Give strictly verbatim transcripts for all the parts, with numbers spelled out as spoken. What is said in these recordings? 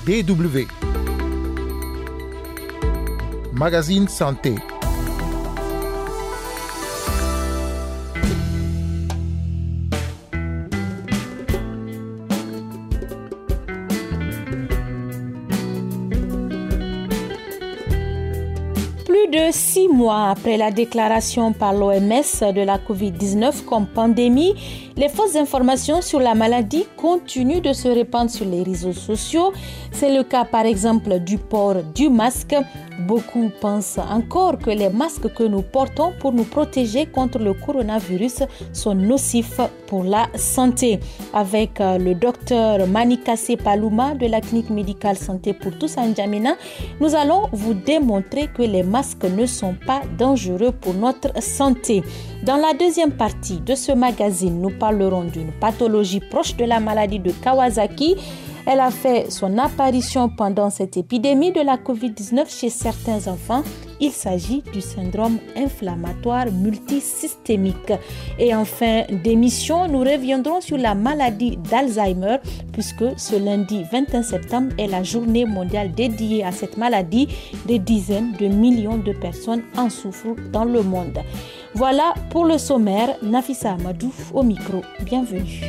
D W. Magazine Santé. De six mois après la déclaration par l'O M S de la covid dix-neuf comme pandémie, les fausses informations sur la maladie continuent de se répandre sur les réseaux sociaux. C'est le cas par exemple du port du masque. Beaucoup pensent encore que les masques que nous portons pour nous protéger contre le coronavirus sont nocifs pour la santé. Avec le docteur Manikassé Palouma de la clinique médicale Santé pour tous à N'Djamena, nous allons vous démontrer que les masques ne sont pas dangereux pour notre santé. Dans la deuxième partie de ce magazine, nous parlerons d'une pathologie proche de la maladie de Kawasaki. Elle a fait son apparition pendant cette épidémie de la covid dix-neuf chez certains enfants. Il s'agit du syndrome inflammatoire multisystémique. Et en fin d'émission, nous reviendrons sur la maladie d'Alzheimer puisque ce lundi vingt et un septembre est la journée mondiale dédiée à cette maladie. Des dizaines de millions de personnes en souffrent dans le monde. Voilà pour le sommaire. Nafissa Amadou au micro. Bienvenue.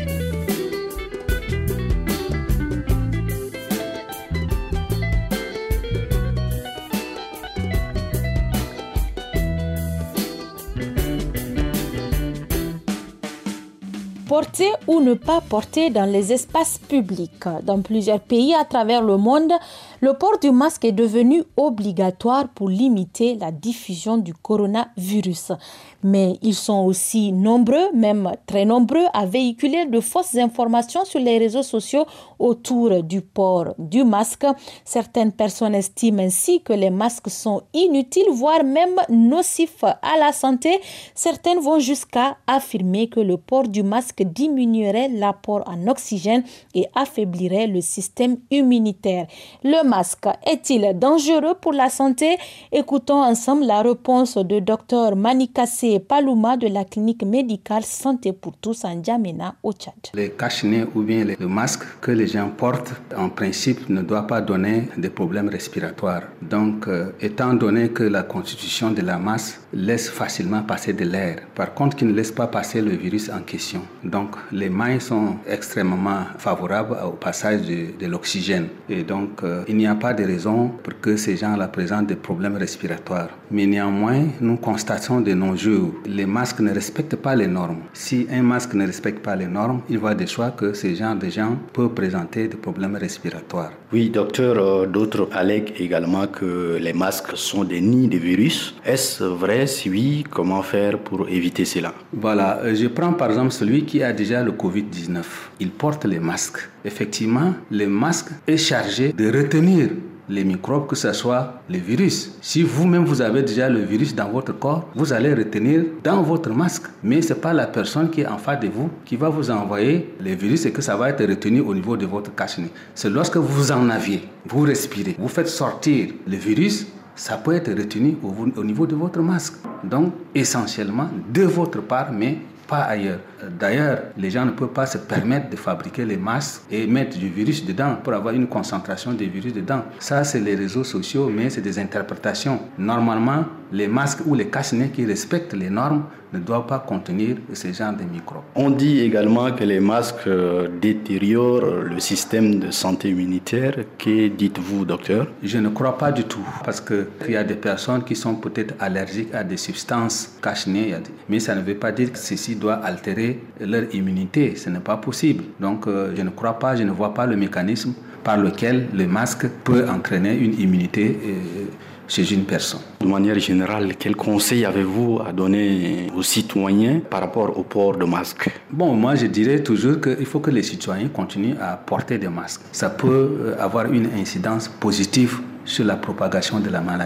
Porter ou ne pas porter dans les espaces publics. Dans plusieurs pays à travers le monde, le port du masque est devenu obligatoire pour limiter la diffusion du coronavirus. Mais ils sont aussi nombreux, même très nombreux, à véhiculer de fausses informations sur les réseaux sociaux autour du port du masque. Certaines personnes estiment ainsi que les masques sont inutiles, voire même nocifs à la santé. Certaines vont jusqu'à affirmer que le port du masque diminuerait l'apport en oxygène et affaiblirait le système immunitaire. Le masque est-il dangereux pour la santé? Écoutons ensemble la réponse de docteur Manikassé Palouma de la clinique médicale Santé pour tous à N'Djamena au Tchad. Les cache-nez ou bien les masques que les gens portent, en principe, ne doivent pas donner des problèmes respiratoires. Donc, euh, étant donné que la constitution de la masse laisse facilement passer de l'air, par contre, qui ne laisse pas passer le virus en question. Donc, les mailles sont extrêmement favorables au passage de, de l'oxygène. Et donc, euh, il n'y a pas de raison pour que ces gens-là présentent des problèmes respiratoires. Mais néanmoins, nous constatons de nos jours, les masques ne respectent pas les normes. Si un masque ne respecte pas les normes, il va de soi que ces gens de gens peuvent présenter des problèmes respiratoires. Oui, docteur, euh, d'autres allèguent également que les masques sont des nids de virus. Est-ce vrai? Si oui, comment faire pour éviter cela? Voilà, je prends par exemple celui qui a déjà le covid dix-neuf. Il porte les masques. Effectivement, le masque est chargé de retenir les microbes, que ce soit les virus. Si vous-même vous avez déjà le virus dans votre corps, vous allez retenir dans votre masque. Mais ce n'est pas la personne qui est en face de vous qui va vous envoyer les virus et que ça va être retenu au niveau de votre cache-nez. C'est lorsque vous en aviez, vous respirez, vous faites sortir le virus, ça peut être retenu au, au niveau de votre masque. Donc, essentiellement, de votre part, mais pas ailleurs. D'ailleurs, les gens ne peuvent pas se permettre de fabriquer les masques et mettre du virus dedans pour avoir une concentration de virus dedans. Ça, c'est les réseaux sociaux, mais c'est des interprétations. Normalement, les masques ou les cache-nez qui respectent les normes ne doivent pas contenir ce genre de microbes. On dit également que les masques détériorent le système de santé immunitaire. Que dites-vous, docteur? Je ne crois pas du tout, parce qu'il y a des personnes qui sont peut-être allergiques à des substances cache-nez, mais ça ne veut pas dire que ceci doit altérer leur immunité. Ce n'est pas possible. Donc, euh, je ne crois pas, je ne vois pas le mécanisme par lequel le masque peut entraîner une immunité euh, chez une personne. De manière générale, quel conseil avez-vous à donner aux citoyens par rapport au port de masque? Bon, moi je dirais toujours qu'il faut que les citoyens continuent à porter des masques. Ça peut avoir une incidence positive sur la propagation de la maladie.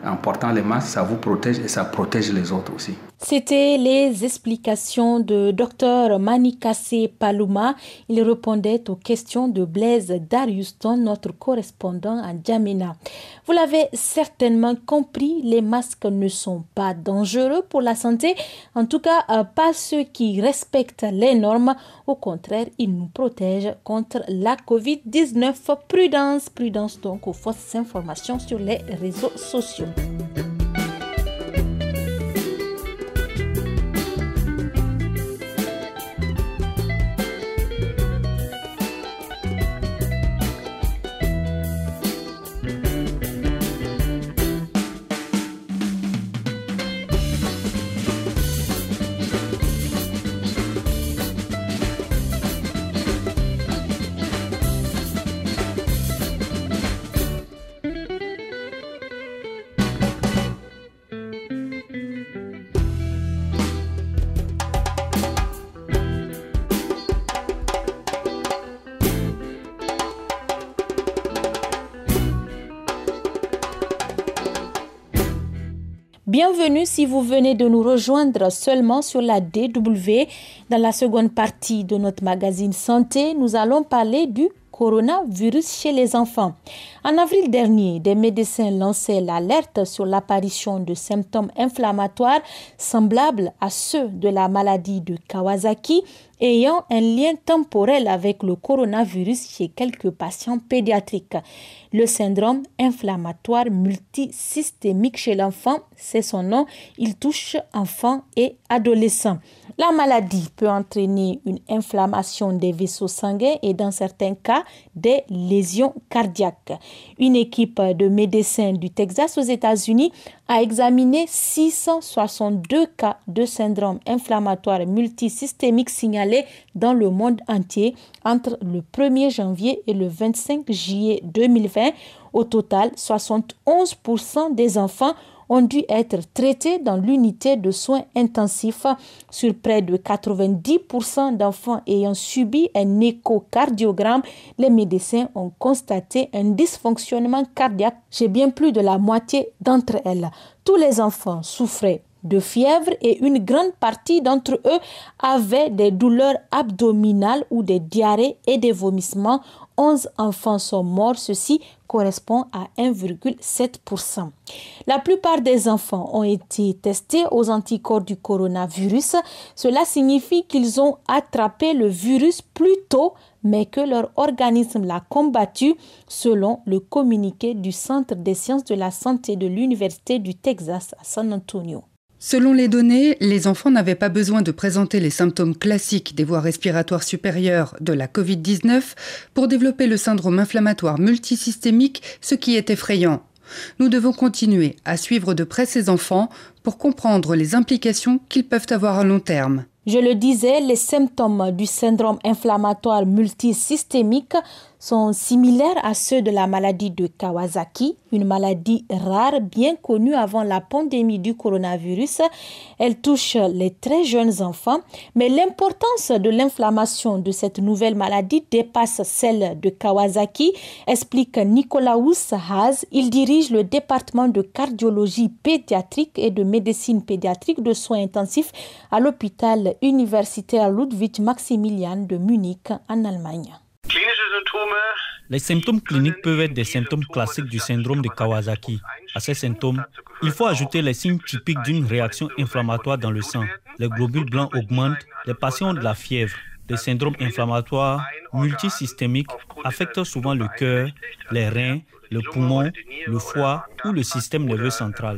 En portant les masques, ça vous protège et ça protège les autres aussi. C'était les explications de Dr Manikassé Palouma. Il répondait aux questions de Blaise Dariuston, notre correspondant à N'Djamena. Vous l'avez certainement compris, les masques ne sont pas dangereux pour la santé. En tout cas, pas ceux qui respectent les normes. Au contraire, ils nous protègent contre la covid dix-neuf. Prudence, prudence donc aux fausses informations sur les réseaux sociaux. Bienvenue si vous venez de nous rejoindre seulement sur la D W. Dans la seconde partie de notre magazine Santé, nous allons parler du coronavirus chez les enfants. En avril dernier, des médecins lançaient l'alerte sur l'apparition de symptômes inflammatoires semblables à ceux de la maladie de Kawasaki, ayant un lien temporel avec le coronavirus chez quelques patients pédiatriques. Le syndrome inflammatoire multisystémique chez l'enfant, c'est son nom, il touche enfants et adolescents. La maladie peut entraîner une inflammation des vaisseaux sanguins et dans certains cas, des lésions cardiaques. Une équipe de médecins du Texas aux États-Unis a examiné six cent soixante-deux cas de syndrome inflammatoire multisystémique signalés dans le monde entier entre le premier janvier et le vingt-cinq juillet deux mille vingt. Au total, soixante et onze pour cent des enfants ont dû être traités dans l'unité de soins intensifs. Sur près de quatre-vingt-dix pour cent d'enfants ayant subi un échocardiogramme, les médecins ont constaté un dysfonctionnement cardiaque chez bien plus de la moitié d'entre elles. Tous les enfants souffraient de fièvre et une grande partie d'entre eux avaient des douleurs abdominales ou des diarrhées et des vomissements. onze enfants sont morts, ceci correspond à un virgule sept pour cent. La plupart des enfants ont été testés aux anticorps du coronavirus. Cela signifie qu'ils ont attrapé le virus plus tôt, mais que leur organisme l'a combattu, selon le communiqué du Centre des sciences de la santé de l'Université du Texas à San Antonio. Selon les données, les enfants n'avaient pas besoin de présenter les symptômes classiques des voies respiratoires supérieures de la covid dix-neuf pour développer le syndrome inflammatoire multisystémique, ce qui est effrayant. Nous devons continuer à suivre de près ces enfants pour comprendre les implications qu'ils peuvent avoir à long terme. Je le disais, les symptômes du syndrome inflammatoire multisystémique sont similaires à ceux de la maladie de Kawasaki, une maladie rare bien connue avant la pandémie du coronavirus. Elle touche les très jeunes enfants, mais l'importance de l'inflammation de cette nouvelle maladie dépasse celle de Kawasaki, explique Nicolaus Haas. Il dirige le département de cardiologie pédiatrique et de médecine pédiatrique de soins intensifs à l'hôpital universitaire Ludwig Maximilian de Munich en Allemagne. Les symptômes cliniques peuvent être des symptômes classiques du syndrome de Kawasaki. À ces symptômes, il faut ajouter les signes typiques d'une réaction inflammatoire dans le sang. Les globules blancs augmentent, les patients ont de la fièvre. Les syndromes inflammatoires multisystémiques affectent souvent le cœur, les reins, le poumon, le foie ou le système nerveux central.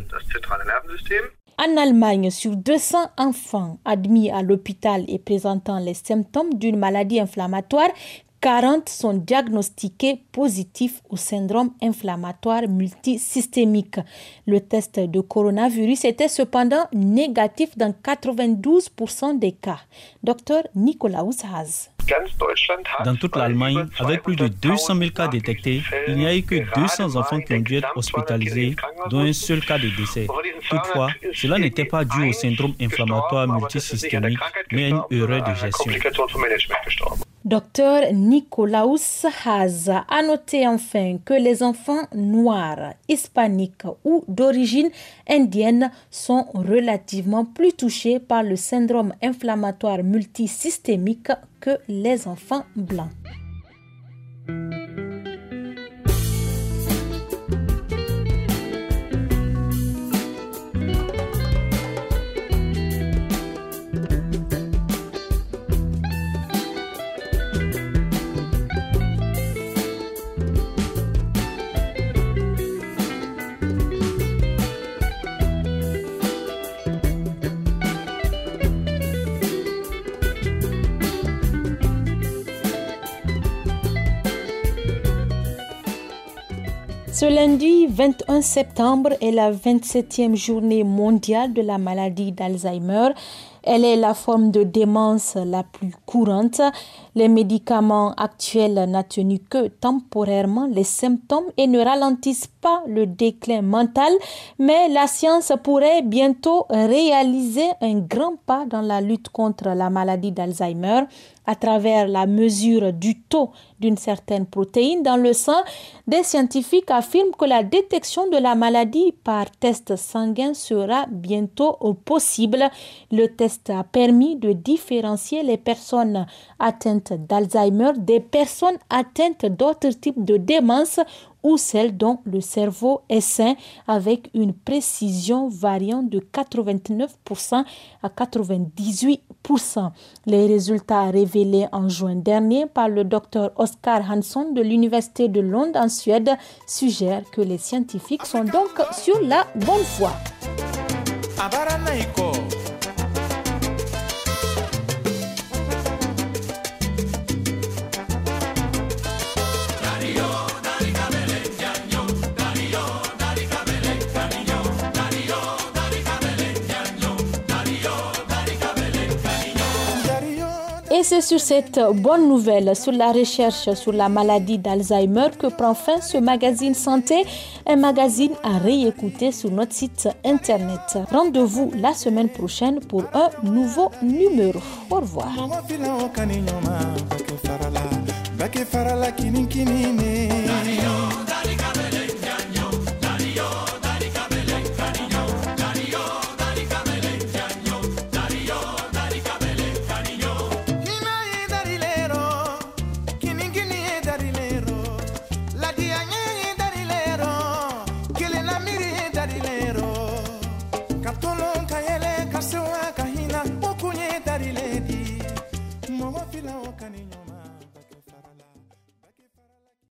En Allemagne, sur deux cents enfants admis à l'hôpital et présentant les symptômes d'une maladie inflammatoire, quarante sont diagnostiqués positifs au syndrome inflammatoire multisystémique. Le test de coronavirus était cependant négatif dans quatre-vingt-douze pour cent des cas. Docteur Nicolaus Haas. Dans toute l'Allemagne, avec plus de deux cent mille cas détectés, il n'y a eu que deux cents enfants qui ont dû être hospitalisés, dont un seul cas de décès. Toutefois, cela n'était pas dû au syndrome inflammatoire multisystémique, mais à une erreur de gestion. Docteur Nicolaus Haas a noté enfin que les enfants noirs, hispaniques ou d'origine indienne sont relativement plus touchés par le syndrome inflammatoire multisystémique que les enfants blancs. Ce lundi vingt et un septembre est la vingt-septième journée mondiale de la maladie d'Alzheimer. Elle est la forme de démence la plus courante. Les médicaments actuels n'atténuent que temporairement les symptômes et ne ralentissent pas le déclin mental, mais la science pourrait bientôt réaliser un grand pas dans la lutte contre la maladie d'Alzheimer à travers la mesure du taux d'une certaine protéine dans le sang. Des scientifiques affirment que la détection de la maladie par test sanguin sera bientôt possible. Le test a permis de différencier les personnes atteintes d'Alzheimer des personnes atteintes d'autres types de démence ou celles dont le cerveau est sain, avec une précision variant de quatre-vingt-neuf pour cent à quatre-vingt-dix-huit pour cent. Les résultats révélés en juin dernier par le docteur Oscar Hansson de l'Université de Lund en Suède suggèrent que les scientifiques sont donc sur la bonne voie. Et c'est sur cette bonne nouvelle sur la recherche sur la maladie d'Alzheimer que prend fin ce magazine santé, un magazine à réécouter sur notre site internet. Rendez-vous la semaine prochaine pour un nouveau numéro. Au revoir. Bake farala kinin kinine.